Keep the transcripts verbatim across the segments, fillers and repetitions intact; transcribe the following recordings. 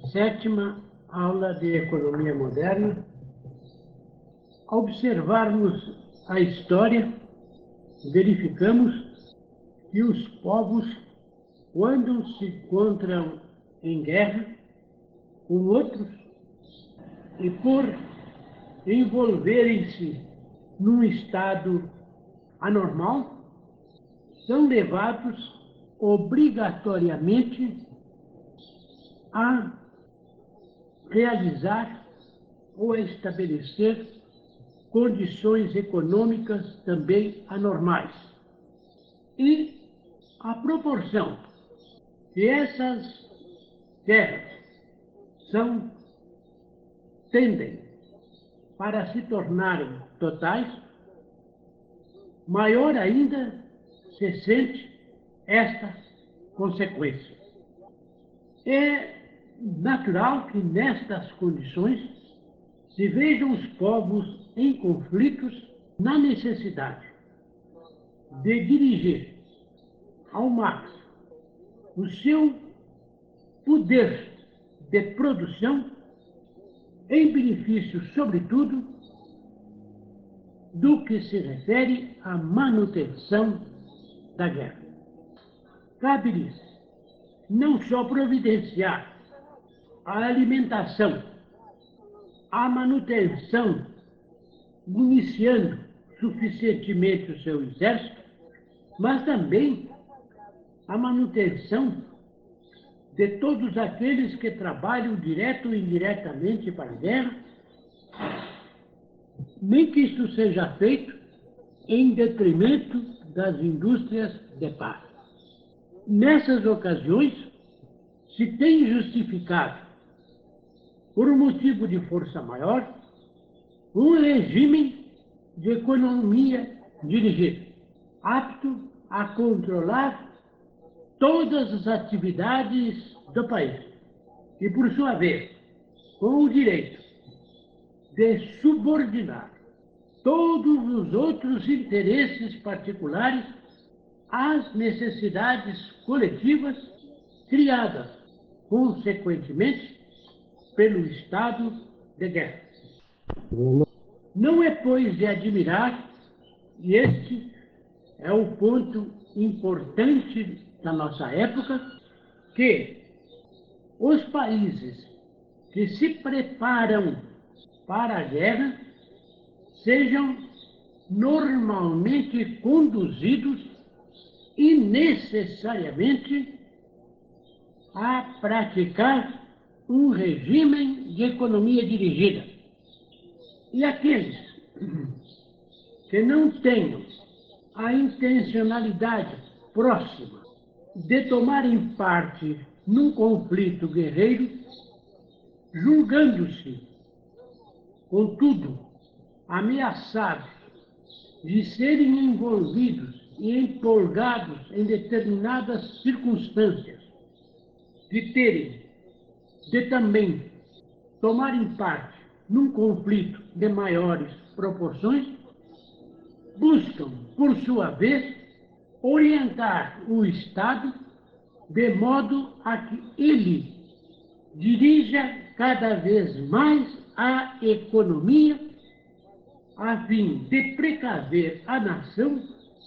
sétima aula de Economia Moderna. Ao observarmos a história, verificamos que os povos, quando se encontram em guerra com outros e por envolverem-se num estado anormal, são levados obrigatoriamente a realizar ou a estabelecer condições econômicas também anormais. E a proporção que essas guerras são, tendem para se tornarem totais, maior ainda se sente esta consequência. É natural que nestas condições se vejam os povos em conflitos na necessidade de dirigir ao máximo o seu poder de produção em benefício, sobretudo, do que se refere à manutenção da guerra. Cabe-lhes não só providenciar a alimentação, a manutenção, municiando suficientemente o seu exército, mas também a manutenção de todos aqueles que trabalham direto ou indiretamente para a guerra, nem que isso seja feito em detrimento das indústrias de paz. Nessas ocasiões, se tem justificado, por um motivo de força maior, um regime de economia dirigida, apto a controlar todas as atividades do país e, por sua vez, com o direito de subordinar todos os outros interesses particulares às necessidades coletivas criadas, consequentemente, pelo estado de guerra. Não é, pois, de admirar, e este é o ponto importante da nossa época, que os países que se preparam para a guerra sejam normalmente conduzidos e necessariamente a praticar um regime de economia dirigida. E aqueles que não tenham a intencionalidade próxima de tomarem parte num conflito guerreiro, julgando-se, contudo, ameaçados de serem envolvidos e empolgados em determinadas circunstâncias, de terem, de também tomarem parte num conflito de maiores proporções, buscam, por sua vez, orientar o Estado de modo a que ele dirija cada vez mais a economia, a fim de precaver a nação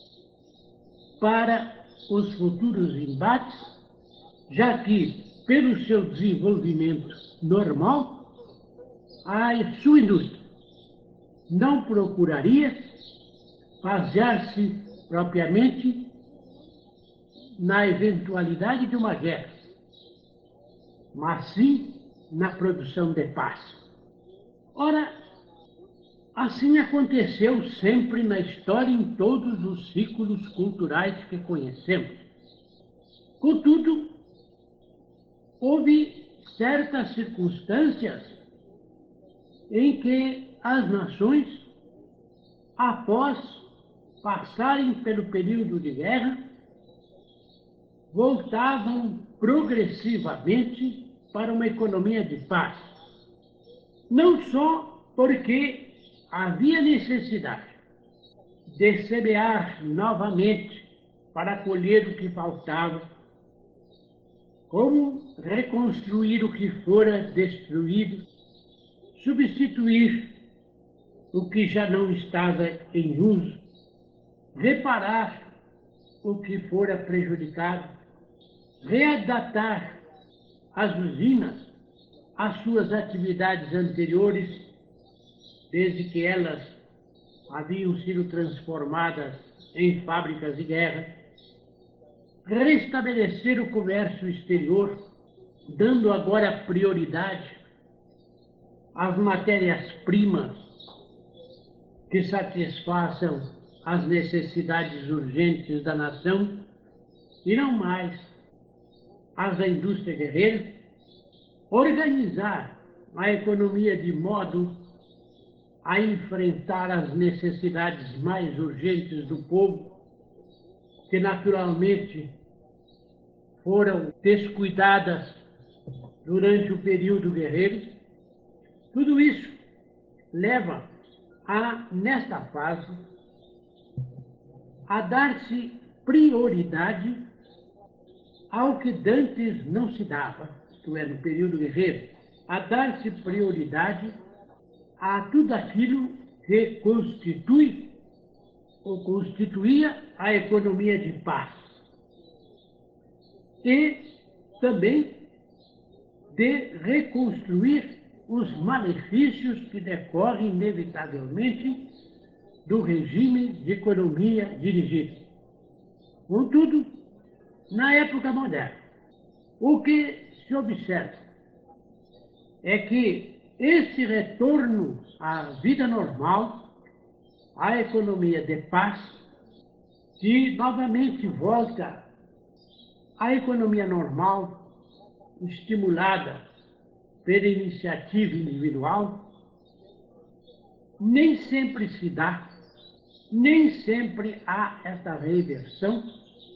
para os futuros embates, já que, pelo seu desenvolvimento normal, a sua indústria não procuraria basear-se propriamente na eventualidade de uma guerra, mas sim na produção de paz. Ora, assim aconteceu sempre na história, em todos os ciclos culturais que conhecemos. Contudo, houve certas circunstâncias em que as nações, após passarem pelo período de guerra, voltavam progressivamente para uma economia de paz. Não só porque havia necessidade de semear novamente para colher o que faltava, como reconstruir o que fora destruído, substituir o que já não estava em uso, reparar o que fora prejudicado, readaptar as usinas às suas atividades anteriores, desde que elas haviam sido transformadas em fábricas de guerra, restabelecer o comércio exterior, dando agora prioridade às matérias-primas que satisfaçam as necessidades urgentes da nação e não mais às da indústria guerreira, organizar a economia de modo a enfrentar as necessidades mais urgentes do povo, que naturalmente foram descuidadas durante o período guerreiro. Tudo isso leva a, nesta fase, a dar-se prioridade ao que dantes não se dava, isto é, no período guerreiro, a dar-se prioridade a tudo aquilo que constitui ou constituía a economia de paz. E também de reconstruir os malefícios que decorrem inevitavelmente do regime de economia dirigida. Contudo, na época moderna, o que se observa é que esse retorno à vida normal, à economia de paz, que novamente volta à economia normal, estimulada pela iniciativa individual, nem sempre se dá, nem sempre há esta reversão,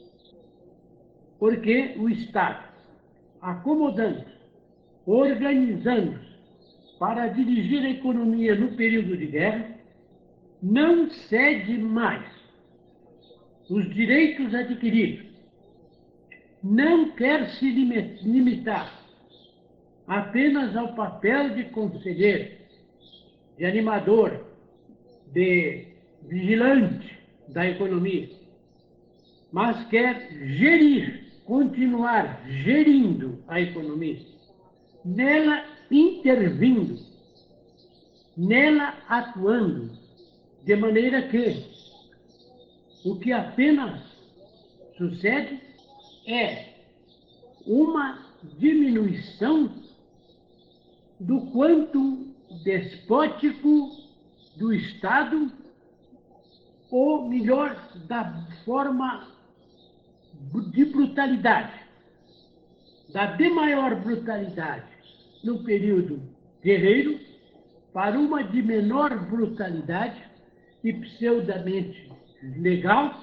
porque o Estado, acomodando, organizando para dirigir a economia no período de guerra, não cede mais os direitos adquiridos, não quer se limitar apenas ao papel de conselheiro, de animador, de vigilante da economia, mas quer gerir, continuar gerindo a economia, nela intervindo, nela atuando, de maneira que o que apenas sucede é uma diminuição do quanto despótico do Estado, ou melhor, da forma de brutalidade, da de maior brutalidade no período guerreiro, para uma de menor brutalidade e pseudamente legal,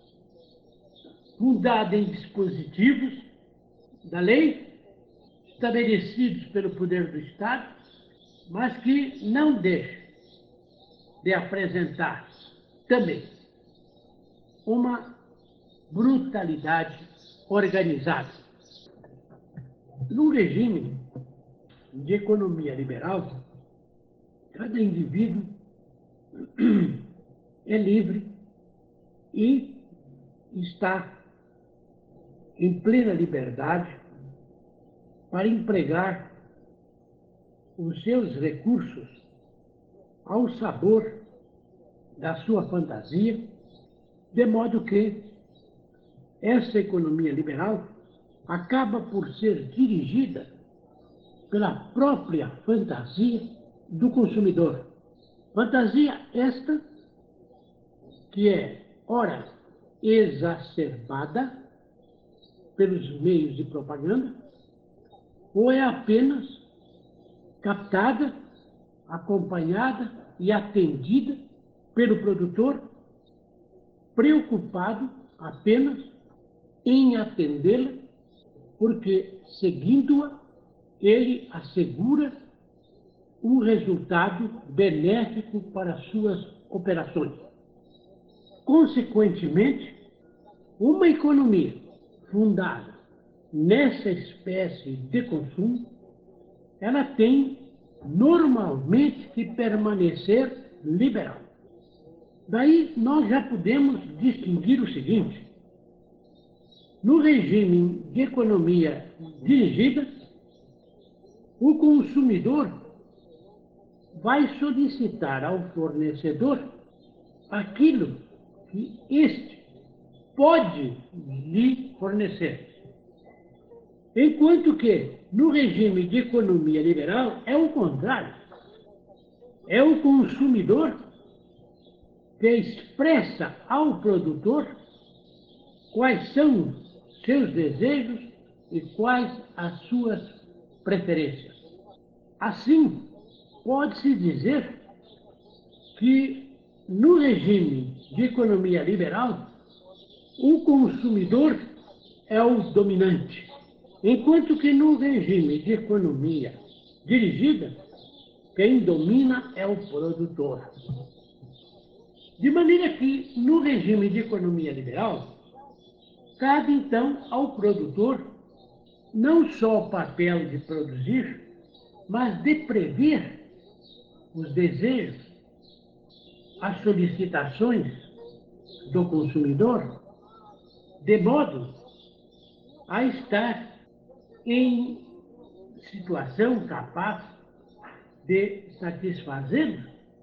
fundada em dispositivos da lei, estabelecidos pelo poder do Estado, mas que não deixa de apresentar também uma brutalidade organizada. No regime de economia liberal, cada indivíduo é livre e está em plena liberdade para empregar os seus recursos ao sabor da sua fantasia, de modo que essa economia liberal acaba por ser dirigida pela própria fantasia do consumidor. Fantasia esta que é, ora, exacerbada pelos meios de propaganda, ou é apenas captada, acompanhada e atendida pelo produtor, preocupado apenas em atendê-la, porque, seguindo-a, ele assegura um resultado benéfico para suas operações. Consequentemente, uma economia fundada nessa espécie de consumo, ela tem normalmente que permanecer liberal. Daí nós já podemos distinguir o seguinte: no regime de economia dirigida, o consumidor vai solicitar ao fornecedor aquilo que este pode lhe fornecer. Enquanto que, no regime de economia liberal, é o contrário. É o consumidor que expressa ao produtor quais são seus desejos e quais as suas preferências. Assim, pode-se dizer que, no regime de economia liberal, o consumidor é o dominante, enquanto que no regime de economia dirigida, quem domina é o produtor. De maneira que, no regime de economia liberal, cabe então ao produtor não só o papel de produzir, mas de prever os desejos, as solicitações do consumidor, de modo a estar em situação capaz de satisfazê-los.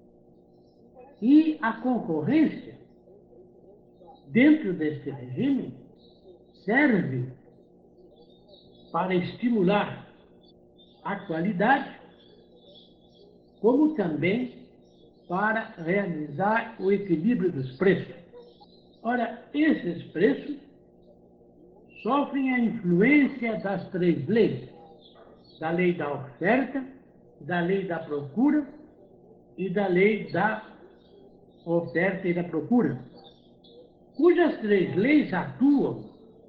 E a concorrência, dentro deste regime, serve para estimular a qualidade, como também para realizar o equilíbrio dos preços. Ora, esses preços sofrem a influência das três leis: da lei da oferta, da lei da procura e da lei da oferta e da procura, cujas três leis atuam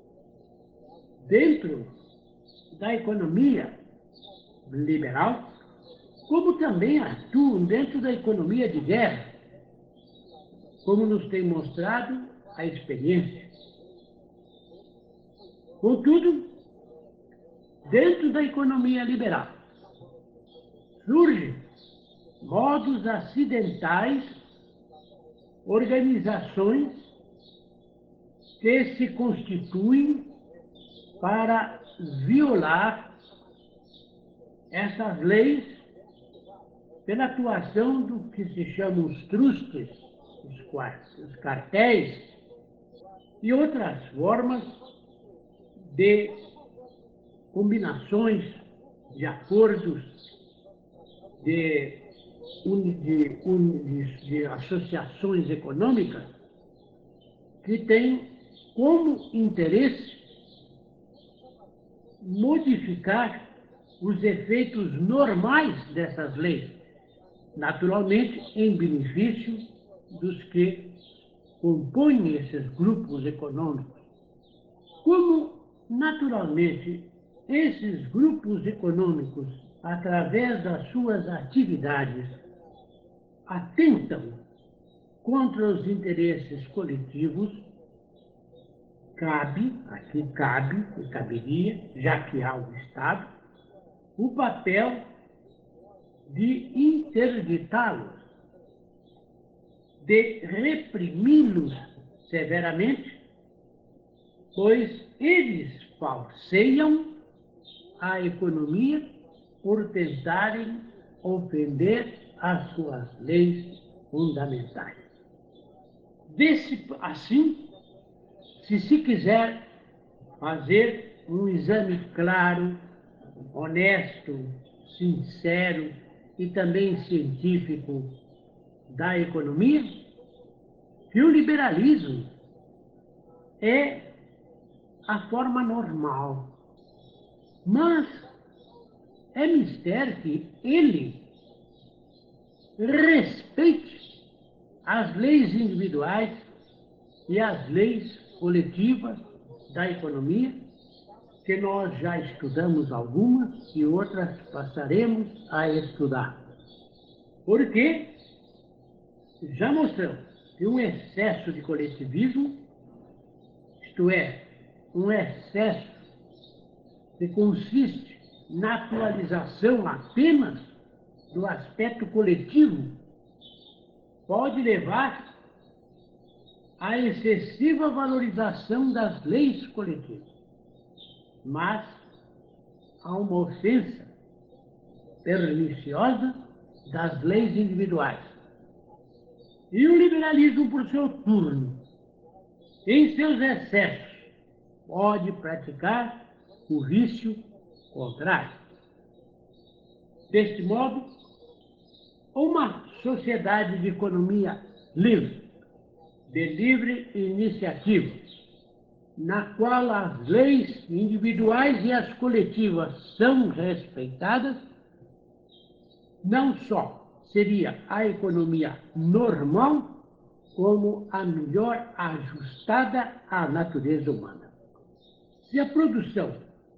dentro da economia liberal, como também atuam dentro da economia de guerra, como nos tem mostrado a experiência. Contudo, dentro da economia liberal, surgem modos acidentais, organizações que se constituem para violar essas leis pela atuação do que se chamam os trustes, os cartéis e outras formas de combinações, de acordos, de, de, de, de associações econômicas que têm como interesse modificar os efeitos normais dessas leis, naturalmente em benefício dos que compõem esses grupos econômicos. Como, naturalmente, esses grupos econômicos, através das suas atividades, atentam contra os interesses coletivos, cabe, aqui cabe, e caberia, já que há o Estado, o papel de interditá-los, de reprimi-los severamente, pois eles falseiam a economia por tentarem ofender as suas leis fundamentais. Desse, assim, se se quiser fazer um exame claro, honesto, sincero e também científico da economia, que o liberalismo é a forma normal. Mas é mister que ele respeite as leis individuais e as leis coletivas da economia, que nós já estudamos algumas e outras passaremos a estudar. Porque já mostramos que um excesso de coletivismo, isto é, um excesso que consiste na atualização apenas do aspecto coletivo, pode levar à excessiva valorização das leis coletivas, mas a uma ofensa perniciosa das leis individuais. E o liberalismo, por seu turno, em seus excessos, pode praticar o vício contrário. Deste modo, uma sociedade de economia livre, de livre iniciativa, na qual as leis individuais e as coletivas são respeitadas, não só seria a economia normal, como a melhor ajustada à natureza humana. Se a produção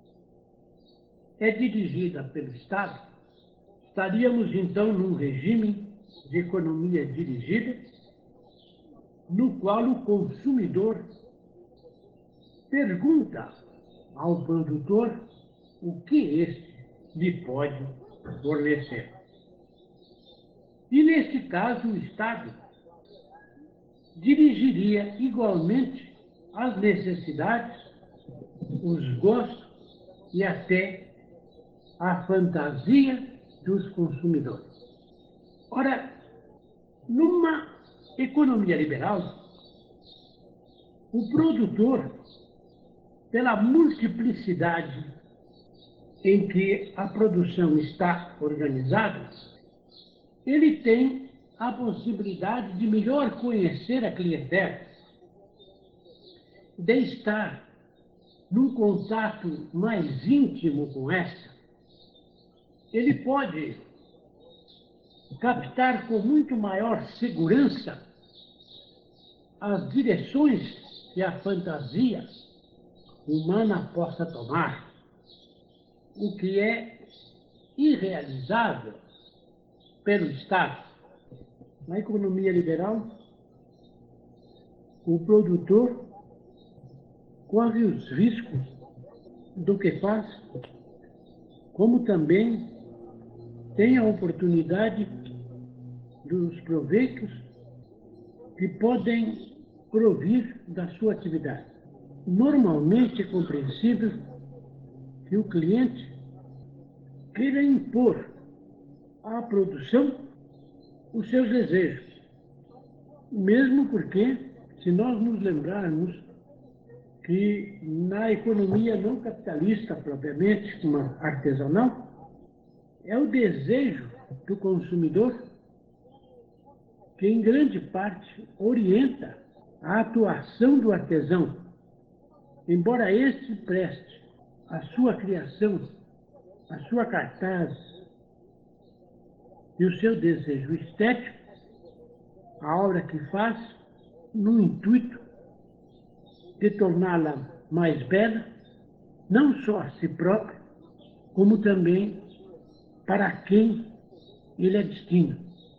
é dirigida pelo Estado, estaríamos então num regime de economia dirigida, no qual o consumidor pergunta ao produtor o que este lhe pode fornecer. E, neste caso, o Estado dirigiria igualmente as necessidades, os gostos e até a fantasia dos consumidores. Ora, numa economia liberal, o produtor, pela multiplicidade em que a produção está organizada, ele tem a possibilidade de melhor conhecer a clientela, de estar num contato mais íntimo com esta. Ele pode captar com muito maior segurança as direções que a fantasia humana possa tomar, o que é irrealizável pelo Estado. Na economia liberal, o produtor corre os riscos do que faz, como também tem a oportunidade dos proveitos que podem provir da sua atividade. Normalmente é compreensível que o cliente queira impor à produção os seus desejos, mesmo porque, se nós nos lembrarmos que na economia não capitalista propriamente, uma artesanal, é o desejo do consumidor que, em grande parte, orienta a atuação do artesão, embora este preste a sua criação, a sua cartaz e o seu desejo estético, a obra que faz, no intuito de torná-la mais bela, não só a si próprio, como também para quem ele é destino.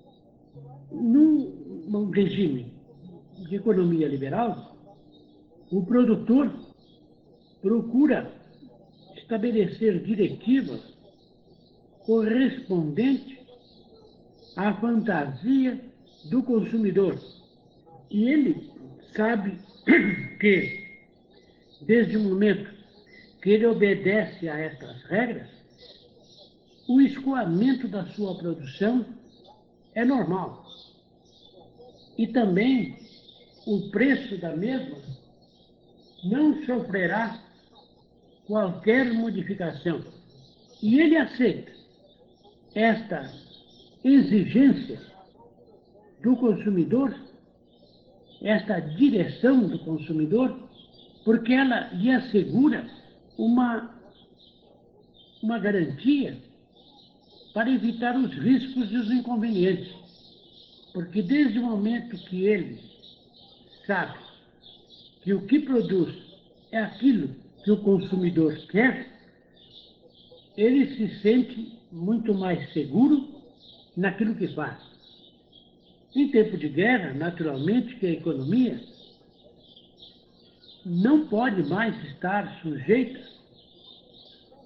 Num, num regime de economia liberal, o produtor procura estabelecer diretivas correspondentes à fantasia do consumidor. E ele sabe que, desde o momento que ele obedece a estas regras, o escoamento da sua produção é normal. E também o preço da mesma não sofrerá qualquer modificação. E ele aceita esta exigência do consumidor, esta direção do consumidor, porque ela lhe assegura uma, uma garantia para evitar os riscos e os inconvenientes. Porque desde o momento que ele sabe que o que produz é aquilo que o consumidor quer, ele se sente muito mais seguro naquilo que faz. Em tempo de guerra, naturalmente que a economia não pode mais estar sujeita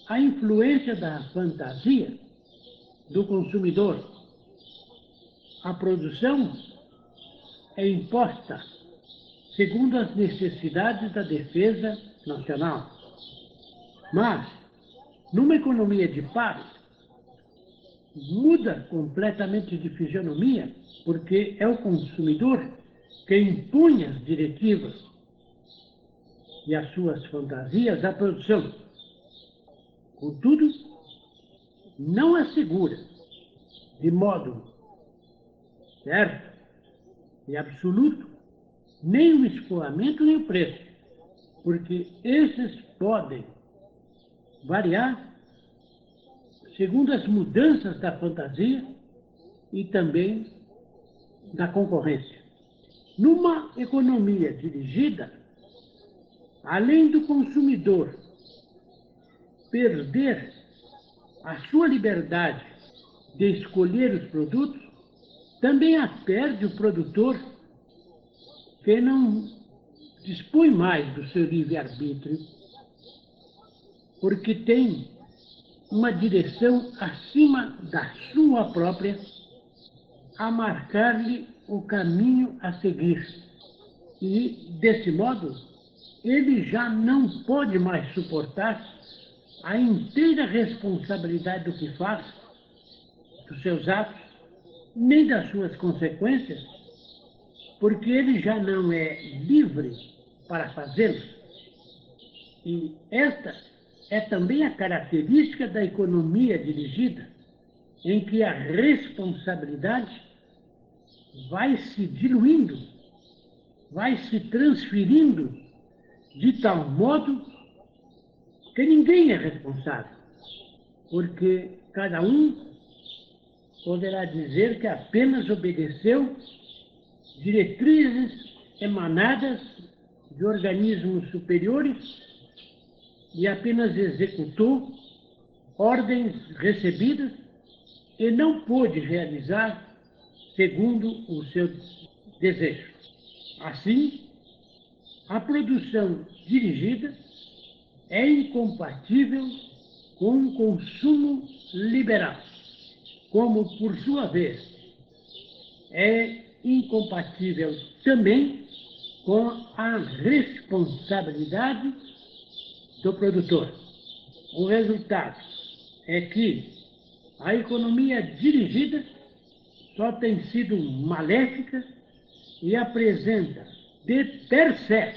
a influência da fantasia do consumidor. A produção é imposta segundo as necessidades da defesa nacional. Mas, numa economia de pares, muda completamente de fisionomia, porque é o consumidor que impõe as diretivas e as suas fantasias à produção. Contudo, não assegura, de modo certo e absoluto, nem o escoamento nem o preço, porque esses podem variar segundo as mudanças da fantasia e também da concorrência. Numa economia dirigida, além do consumidor perder a sua liberdade de escolher os produtos, também a perde o produtor, que não dispõe mais do seu livre-arbítrio, porque tem uma direção acima da sua própria a marcar-lhe o caminho a seguir. E, desse modo, ele já não pode mais suportar a inteira responsabilidade do que faz, dos seus atos, nem das suas consequências, porque ele já não é livre para fazê-lo. E esta é também a característica da economia dirigida, em que a responsabilidade vai se diluindo, vai se transferindo de tal modo que ninguém é responsável, porque cada um poderá dizer que apenas obedeceu diretrizes emanadas de organismos superiores e apenas executou ordens recebidas e não pôde realizar segundo o seu desejo. Assim, a produção dirigida é incompatível com o consumo liberal, como, por sua vez, é incompatível também com a responsabilidade do produtor. O resultado é que a economia dirigida só tem sido maléfica e apresenta, de per se,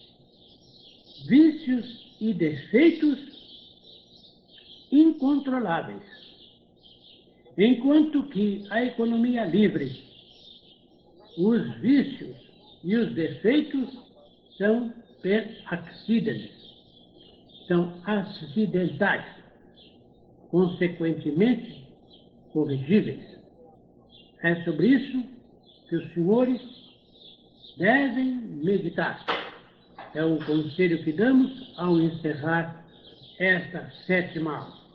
vícios e defeitos incontroláveis, enquanto que a economia livre, os vícios e os defeitos são per accidens, são acidentais, consequentemente corrigíveis. É sobre isso que os senhores devem meditar. É o conselho que damos ao encerrar esta sétima aula.